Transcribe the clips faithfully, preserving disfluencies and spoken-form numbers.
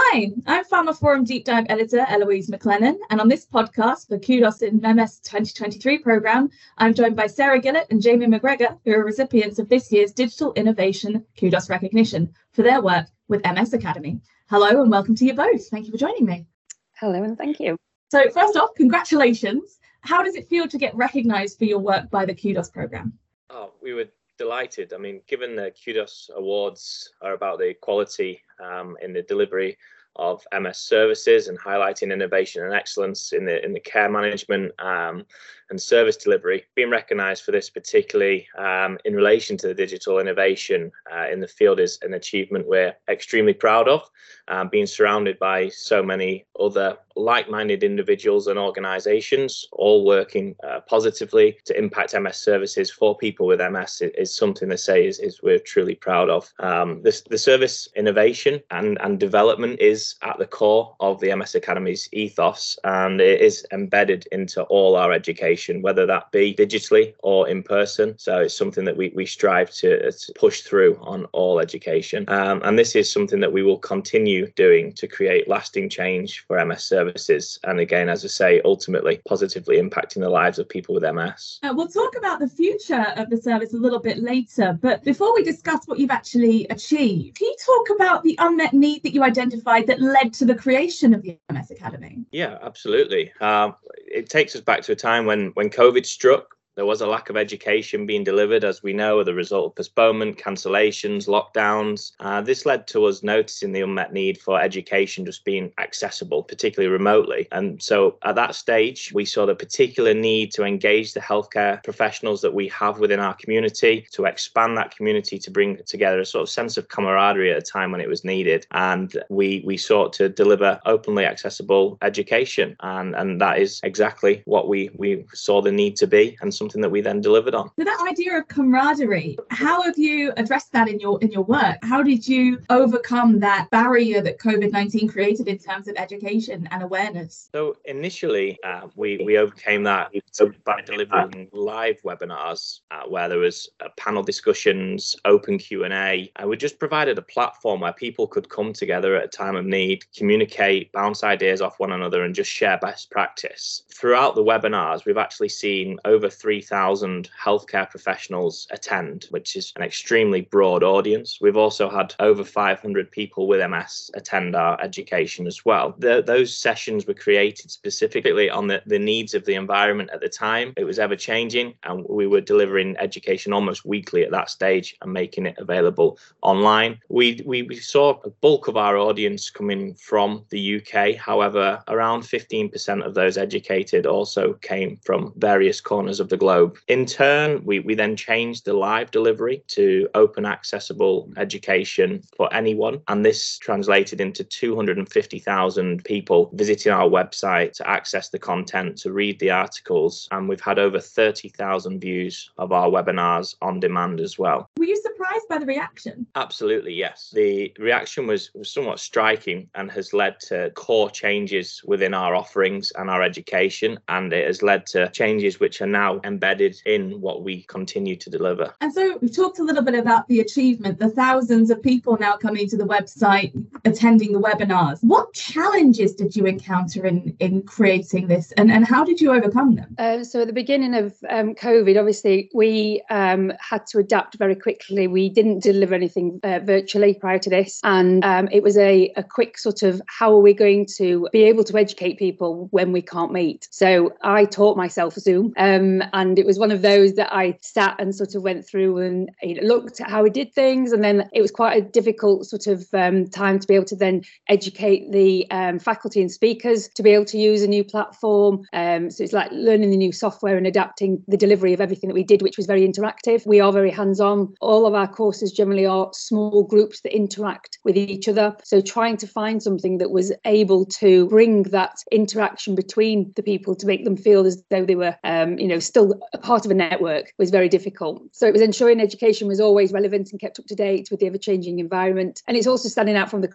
Hi, I'm Pharma Forum Deep Dive Editor Eloise McLennan, and on this podcast, the Kudos in M S twenty twenty-three programme, I'm joined by Sarah Gillett and Jamie McGregor, who are recipients of this year's Digital Innovation Kudos recognition for their work with M S Academy. Hello and welcome to you both. Thank you for joining me. Hello and thank you. So first off, congratulations. How does it feel to get recognised for your work by the Kudos programme? Oh, we were delighted. I mean, given the Kudos Awards are about the quality um, in the delivery of M S services and highlighting innovation and excellence in the in the care management um, and service delivery, being recognised for this particularly um, in relation to the digital innovation uh, in the field is an achievement we're extremely proud of, um, being surrounded by so many other like-minded individuals and organisations all working uh, positively to impact M S services for people with M S is, is something to say is, is we're truly proud of. Um, this, the service innovation and, and development is at the core of the M S Academy's ethos, and it is embedded into all our education, whether that be digitally or in person. So it's something that we, we strive to, to push through on all education. Um, and this is something that we will continue doing to create lasting change for M S services. And again, as I say, ultimately positively impacting the lives of people with M S. Uh, we'll talk about the future of the service a little bit later, but before we discuss what you've actually achieved, can you talk about the unmet need that you identified that led to the creation of the M S Academy? Yeah, absolutely. Um, it takes us back to a time when, when COVID struck. There was a lack of education being delivered, as we know, as a result of postponement, cancellations, lockdowns. Uh, this led to us noticing the unmet need for education just being accessible, particularly remotely. And so at that stage, we saw the particular need to engage the healthcare professionals that we have within our community, to expand that community, to bring together a sort of sense of camaraderie at a time when it was needed. And we we sought to deliver openly accessible education. And, and that is exactly what we, we saw the need to be, and something that we then delivered on. So that idea of camaraderie, how have you addressed that in your in your work? How did you overcome that barrier that COVID nineteen created in terms of education and awareness? So initially, uh, we, we overcame that by delivering live webinars uh, where there was uh, panel discussions, open Q and A, and we just provided a platform where people could come together at a time of need, communicate, bounce ideas off one another, and just share best practice. Throughout the webinars, we've actually seen over three thousand healthcare professionals attend, which is an extremely broad audience. We've also had over five hundred people with M S attend our education as well. The, those sessions were created specifically on the, the needs of the environment at the time. It was ever changing, and we were delivering education almost weekly at that stage and making it available online. We, we, we saw a bulk of our audience coming from the U K. However, around fifteen percent of those educated also came from various corners of the globe. In turn, we, we then changed the live delivery to open accessible education for anyone. And this translated into two hundred fifty thousand people visiting our website to access the content, to read the articles. And we've had over thirty thousand views of our webinars on demand as well. Were you surprised by the reaction? Absolutely, yes. The reaction was, was somewhat striking and has led to core changes within our offerings and our education. And it has led to changes which are now embedded in what we continue to deliver. And so we've talked a little bit about the achievement, the thousands of people now coming to the website, attending the webinars. What challenges did you encounter in, in creating this, and, and how did you overcome them? Uh, so at the beginning of um, COVID, obviously, we um, had to adapt very quickly. We didn't deliver anything uh, virtually prior to this. And um, it was a, a quick sort of, how are we going to be able to educate people when we can't meet? So I taught myself Zoom, um, and it was one of those that I sat and sort of went through and you know, looked at how we did things. And then it was quite a difficult sort of um, time to be able to then educate the um, faculty and speakers to be able to use a new platform. Um, so it's like learning the new software and adapting the delivery of everything that we did, which was very interactive. We are very hands-on. All of our courses generally are small groups that interact with each other. So trying to find something that was able to bring that interaction between the people to make them feel as though they were, um, you know, still a part of a network was very difficult. So it was ensuring education was always relevant and kept up to date with the ever-changing environment. And it's also standing out from the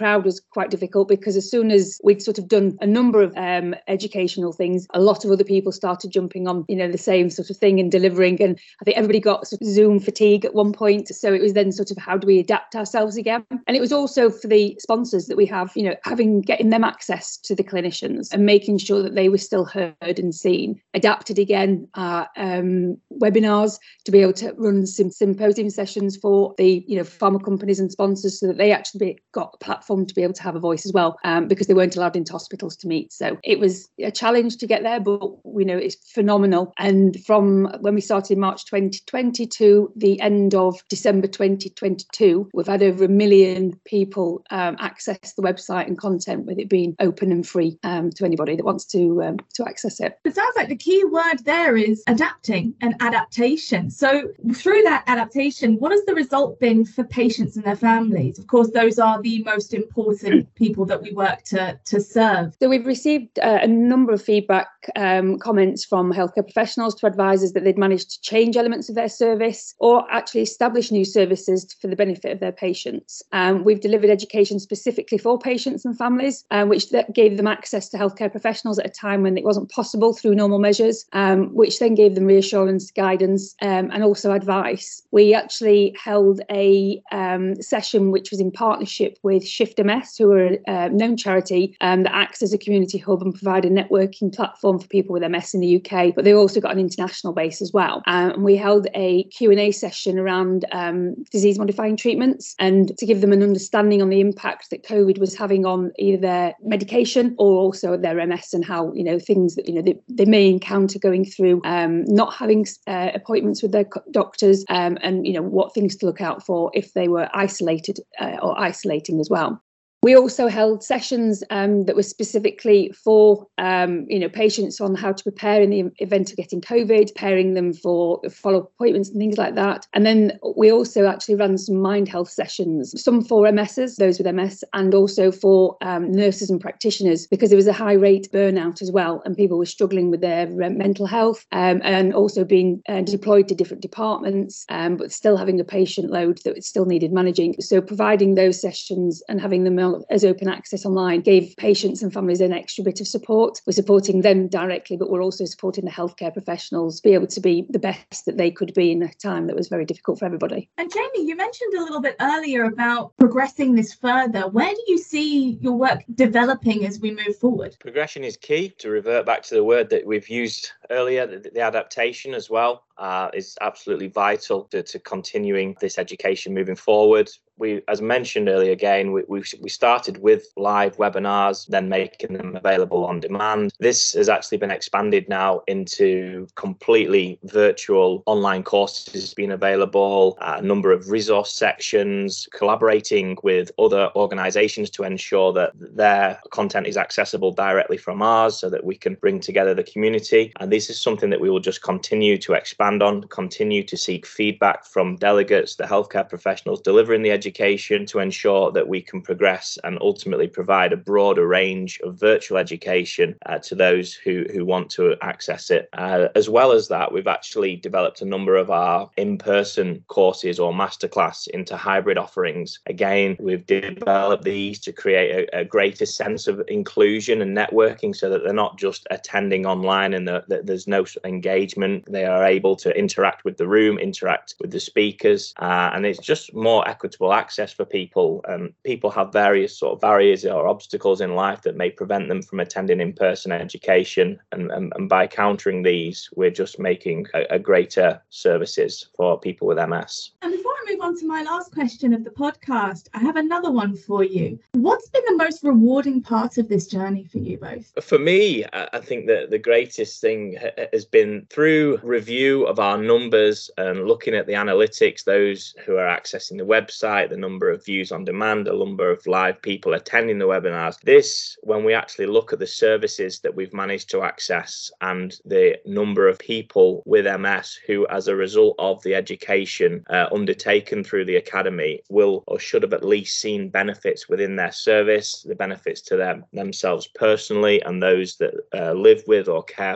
crowd was quite difficult, because as soon as we'd sort of done a number of um, educational things, a lot of other people started jumping on, you know, the same sort of thing and delivering. And I think everybody got sort of Zoom fatigue at one point. So it was then sort of, how do we adapt ourselves again? And it was also for the sponsors that we have, you know, having getting them access to the clinicians and making sure that they were still heard and seen. Adapted again our um, webinars to be able to run some symposium sessions for the, you know, pharma companies and sponsors, so that they actually got a platform to be able to have a voice as well, um, because they weren't allowed into hospitals to meet. So it was a challenge to get there, but we know it's phenomenal. And from when we started in March twenty twenty to the end of December twenty twenty-two, we've had over a million people um, access the website and content, with it being open and free um, to anybody that wants to um, to access it. It sounds like the key word there is adapting and adaptation. So through that adaptation, what has the result been for patients and their families? Of course, those are the most important people that we work to, to serve. So we've received uh, a number of feedback um, comments from healthcare professionals to advisors that they'd managed to change elements of their service or actually establish new services for the benefit of their patients. Um, we've delivered education specifically for patients and families, um, which that gave them access to healthcare professionals at a time when it wasn't possible through normal measures, um, which then gave them reassurance, guidance, um, and also advice. We actually held a um, session which was in partnership with Shift M S, who are a known charity um, that acts as a community hub and provide a networking platform for people with M S in the U K, but they've also got an international base as well. Um, and we held a Q and A session around um, disease-modifying treatments, and to give them an understanding on the impact that COVID was having on either their medication or also their M S, and how, you know, things that, you know, they, they may encounter going through um, not having uh, appointments with their doctors, um, and, you know, what things to look out for if they were isolated uh, or isolating as well. We also held sessions um, that were specifically for, um, you know, patients on how to prepare in the event of getting COVID, preparing them for follow-up appointments and things like that. And then we also actually ran some mind health sessions, some for M Ss, those with M S, and also for um, nurses and practitioners, because there was a high rate burnout as well, and people were struggling with their uh, mental health, um, and also being uh, deployed to different departments, um, but still having a patient load that still needed managing. So providing those sessions and having them as open access online gave patients and families an extra bit of support. We're supporting them directly, but we're also supporting the healthcare professionals to be able to be the best that they could be in a time that was very difficult for everybody. And Jamie, you mentioned a little bit earlier about progressing this further. Where do you see your work developing as we move forward? Progression is key. To revert back to the word that we've used earlier, the, the adaptation as well uh, is absolutely vital to, to continuing this education moving forward. We, as mentioned earlier, again, we, we we started with live webinars, then making them available on demand. This has actually been expanded now into completely virtual online courses being available, a number of resource sections, collaborating with other organisations to ensure that their content is accessible directly from ours, so that we can bring together the community. And this is something that we will just continue to expand on, continue to seek feedback from delegates, the healthcare professionals delivering the education, to ensure that we can progress and ultimately provide a broader range of virtual education uh, to those who, who want to access it. Uh, as well as that, we've actually developed a number of our in-person courses or masterclass into hybrid offerings. Again, we've developed these to create a, a greater sense of inclusion and networking, so that they're not just attending online and the, the, there's no engagement. They are able to interact with the room, interact with the speakers, uh, and it's just more equitable access for people. Um, people have various sort of barriers or obstacles in life that may prevent them from attending in-person education, and, and, and by countering these, we're just making a, a greater services for people with M S. And before I move on to my last question of the podcast, I have another one for you. What's been the most rewarding part of this journey for you both? For me, I think that the greatest thing has been through review of our numbers and looking at the analytics, those who are accessing the website, the number of views on demand, the number of live people attending the webinars. This, when we actually look at the services that we've managed to access and the number of people with M S who, as a result of the education uh, undertaken through the academy, will or should have at least seen benefits within their service, the benefits to them themselves personally and those that uh, live with or care for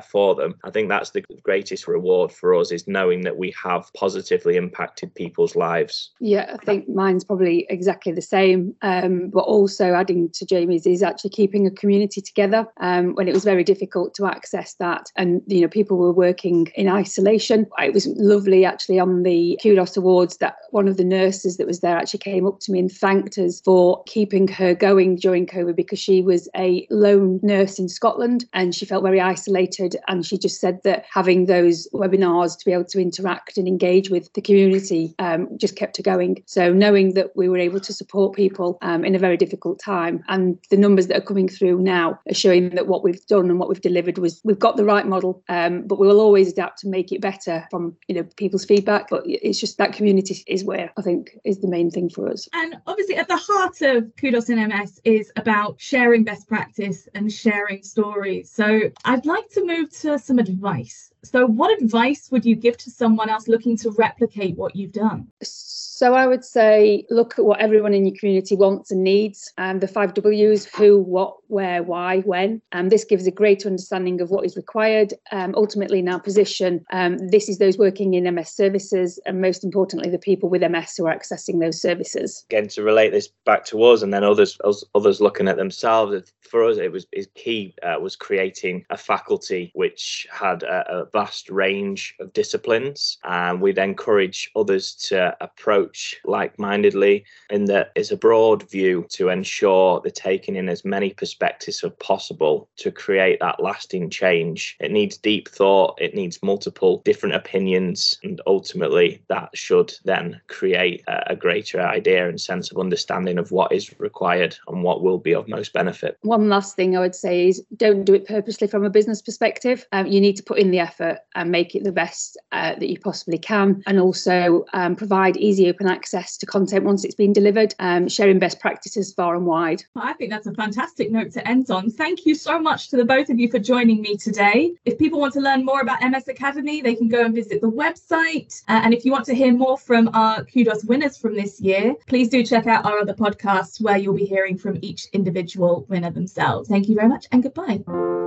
them. I think that's the greatest reward for us, is knowing that we have positively impacted people's lives. Yeah, I think mine's probably exactly the same. Um, but also adding to Jamie's is actually keeping a community together um, when it was very difficult to access that. And, you know, people were working in isolation. It was lovely actually on the Kudos Awards that one of the nurses that was there actually came up to me and thanked us for keeping her going during COVID, because she was a lone nurse in Scotland and she felt very isolated. And she just said that having those webinars to be able to interact and engage with the community um, just kept her going. So knowing that we were able to support people um, in a very difficult time, and the numbers that are coming through now are showing that what we've done and what we've delivered was, we've got the right model, um, but we will always adapt to make it better from, you know, people's feedback. But it's just that community is where I think is the main thing for us. And obviously at the heart of Kudos in M S is about sharing best practice and sharing stories. So I'd like to move to some advice. So what advice would you give to someone else looking to replicate what you've done? So I would say, look at what everyone in your community wants and needs, and the five W's: who, what, where, why, when. And um, this gives a greater understanding of what is required. Um, ultimately, in our position, um, this is those working in M S services, and most importantly, the people with M S who are accessing those services. Again, to relate this back to us, and then others, us, others looking at themselves. For us, it was is key uh, was creating a faculty which had a, a vast range of disciplines, and we'd encourage others to approach like-mindedly, in that it's a broad view to ensure they're taking in as many perspectives as possible to create that lasting change. It needs deep thought, it needs multiple different opinions, and ultimately that should then create a, a greater idea and sense of understanding of what is required and what will be of most benefit. One last thing I would say is, don't do it purposely from a business perspective. Um, you need to put in the effort and make it the best uh, that you possibly can, and also um, provide easy open access to content once it's been delivered, um, sharing best practices far and wide. I think that's a fantastic note to end on. Thank you so much to the both of you for joining me today. If people want to learn more about M S Academy, they can go and visit the website. Uh, and if you want to hear more from our Kudos winners from this year, please do check out our other podcasts where you'll be hearing from each individual winner themselves. Thank you very much and goodbye.